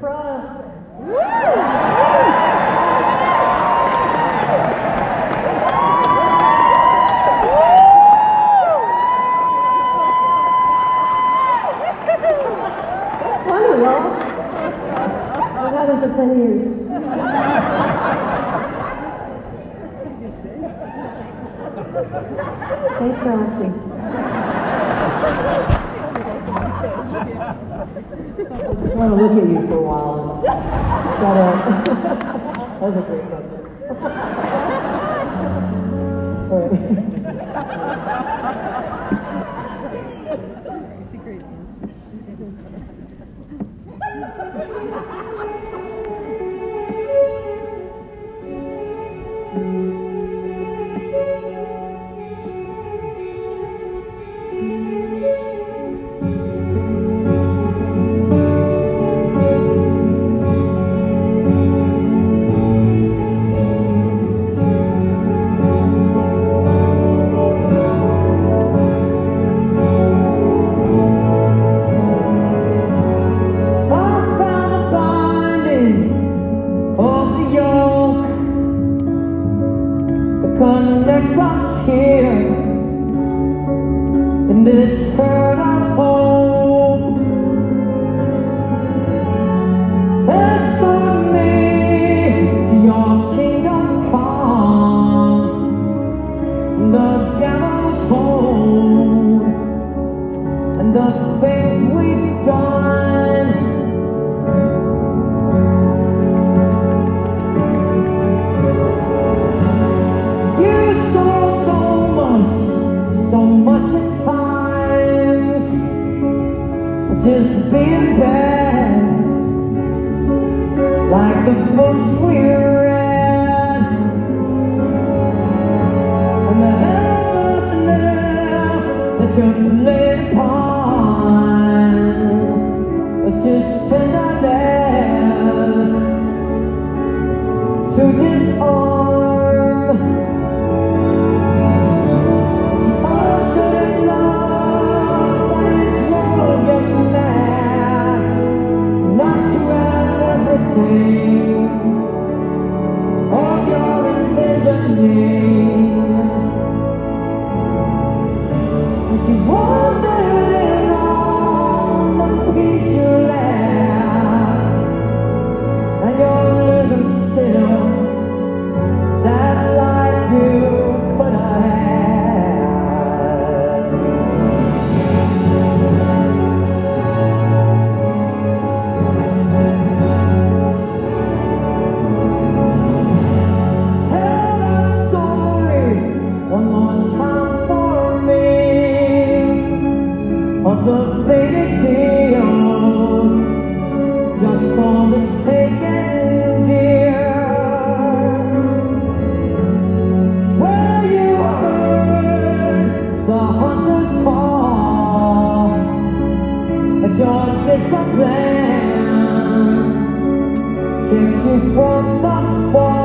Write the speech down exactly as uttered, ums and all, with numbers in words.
Frosty. That's funny, Will. I've had it for ten years. Thanks for asking. I just want to look at you for a while. That, uh, that was a great question. All right. Connects us here in this herd of hope. Escort me to your kingdom come, the devil's home, and the things we've done. So much at times, just being bad, like the books we read, and the helplessness that you played upon was just tenderness to disarm. All you're envisioning, and she's wondering on the peace you left, and you're living still that life you could have of the faded fields, just for the taking, dear, where you heard the hunter's call, but your discipline kept you from the fall.